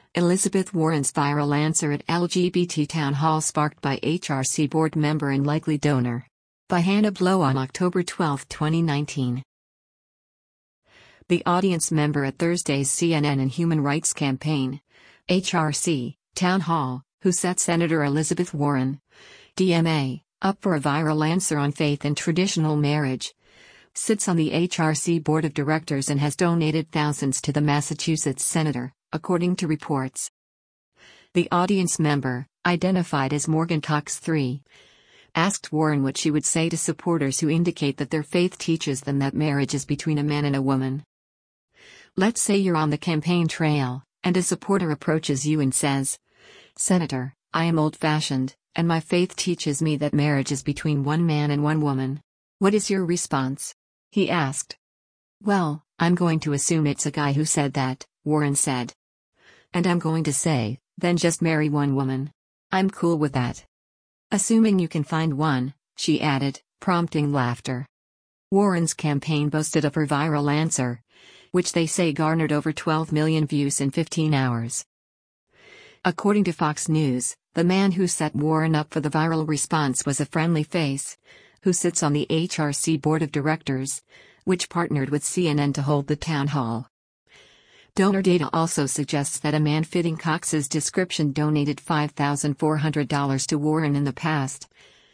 Elizabeth Warren's viral answer at LGBT town hall sparked by HRC board member and likely donor. By Hannah Blow on October 12, 2019. The audience member at Thursday's CNN and Human Rights Campaign, HRC, town hall, who set Senator Elizabeth Warren, DMA, up for a viral answer on faith and traditional marriage, sits on the HRC board of directors and has donated thousands to the Massachusetts senator, according to reports. The audience member, identified as Morgan Cox III, asked Warren what she would say to supporters who indicate that their faith teaches them that marriage is between a man and a woman. Let's say you're on the campaign trail, and a supporter approaches you and says, "Senator, I am old-fashioned, and my faith teaches me that marriage is between one man and one woman. What is your response?" he asked. "Well, I'm going to assume it's a guy who said that," Warren said. "And I'm going to say, then just marry one woman. I'm cool with that. Assuming you can find one," she added, prompting laughter. Warren's campaign boasted of her viral answer, which they say garnered over 12 million views in 15 hours. According to Fox News, the man who set Warren up for the viral response was a friendly face, who sits on the HRC board of directors, which partnered with CNN to hold the town hall. Donor data also suggests that a man fitting Cox's description donated $5,400 to Warren in the past,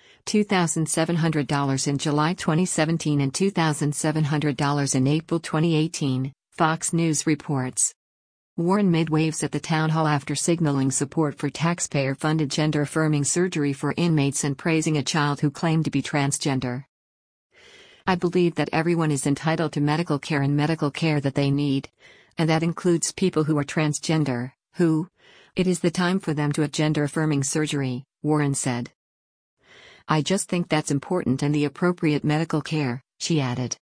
$2,700 in July 2017 and $2,700 in April 2018, Fox News reports. Warren made waves at the town hall after signaling support for taxpayer-funded gender-affirming surgery for inmates and praising a child who claimed to be transgender. "I believe that everyone is entitled to medical care and medical care that they need, and that includes people who are transgender, it is the time for them to have gender-affirming surgery," Warren said. "I just think that's important and the appropriate medical care," she added.